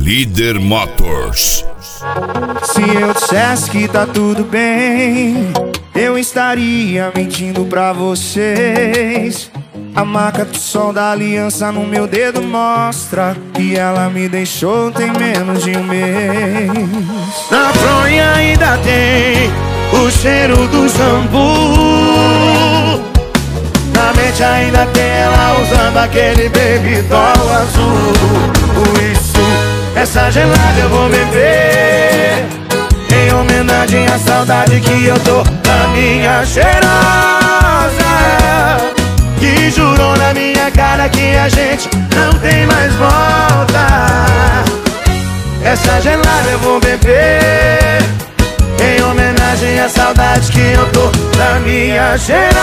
Líder Motors. Se eu dissesse que tá tudo bem, eu estaria mentindo pra vocês. A marca do sol da aliança no meu dedo mostra que ela me deixou tem menos de um mês. Na fronha ainda tem o cheiro do shampoo. Na mente ainda tem ela usando aquele baby doll azul. Por isso, essa gelada eu vou beber, em homenagem à saudade que eu tô da minha cheirosa, que jurou na minha cara que a gente não tem mais volta. Essa gelada eu vou beber, em homenagem à saudade que eu tô da minha cheirosa.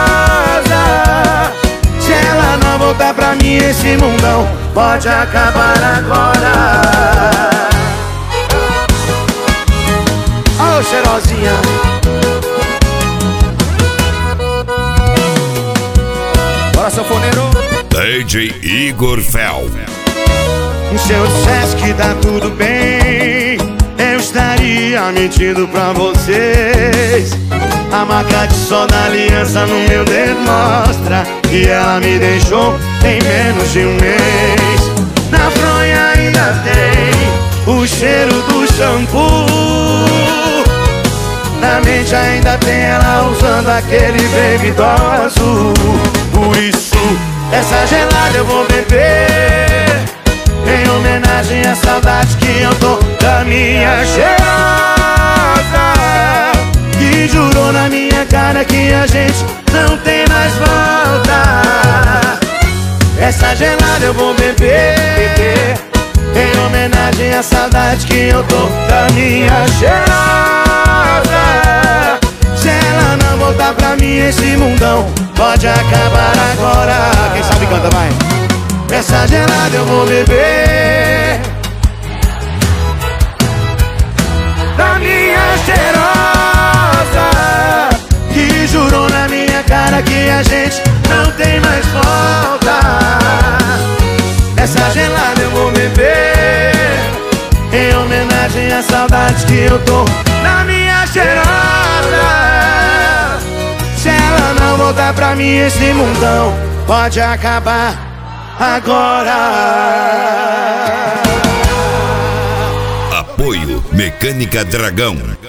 Se ela não voltar pra mim, esse mundão pode acabar agora. Ô, cheirosinha. Bora, sanfoneiro. DJ Igor Fel. Se eu dissesse que tá tudo bem, eu estaria mentindo pra vocês. A marca de sol da aliança no meu dedo mostra que ela me deixou em menos de um mês. Na fronha ainda tem o cheiro do shampoo. Na mente ainda tem ela usando aquele baby doll azul. Por isso, essa gelada eu vou beber, em homenagem à saudade que eu tô da minha cheirosa, que jurou na minha cara que a gente não tem mais volta. Essa gelada eu vou beber, em homenagem à saudade que eu tô da minha cheirosa. Se ela não voltar pra mim, esse mundão pode acabar agora. Quem sabe canta, vai. Essa gelada eu vou beber, da minha cheirosa, que jurou na minha cara que a gente não tem mais volta. Essa gelada eu vou beber, em homenagem à saudade que eu tô na minha cheirosa. Se ela não voltar pra mim, esse mundão pode acabar agora. Apoio Mecânica Dragão.